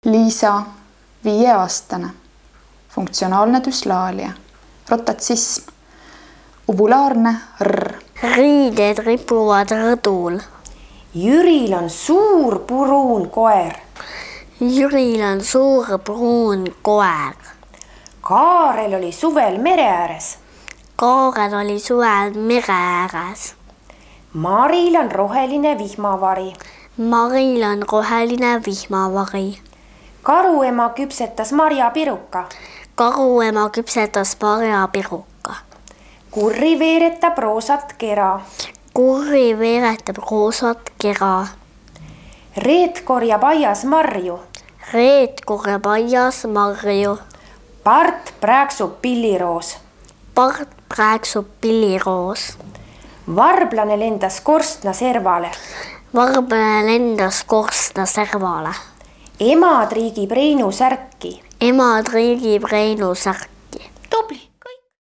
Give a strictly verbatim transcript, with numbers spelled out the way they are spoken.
Liisa, viieaastane. Funktsionaalne düslaalia. Rotatsism. Ovulaarne R. Riided ripuvad rõdul. Jüril on suur pruun koer. Jüril on suur pruun koer. Kaarel oli suvel mere ääres. Kaarel oli suvel mere ääres. Maril on roheline vihmavari. Maril on roheline vihmavari. Karuema küpsetas marjapiruka. Karuema küpsetas marjapiruka. Kurri veeretab roosat kera. Kurri veeretab roosat kera. Reet korjab aias marju. Reet korjab aias marju. Part prääksub pilliroos. Part prääksub pilliroos. Varblane lendas korstna servale. Varblane lendas korstna servale. Ema triigib Reinu särki. Ema triigib Reinu särki. Tubli!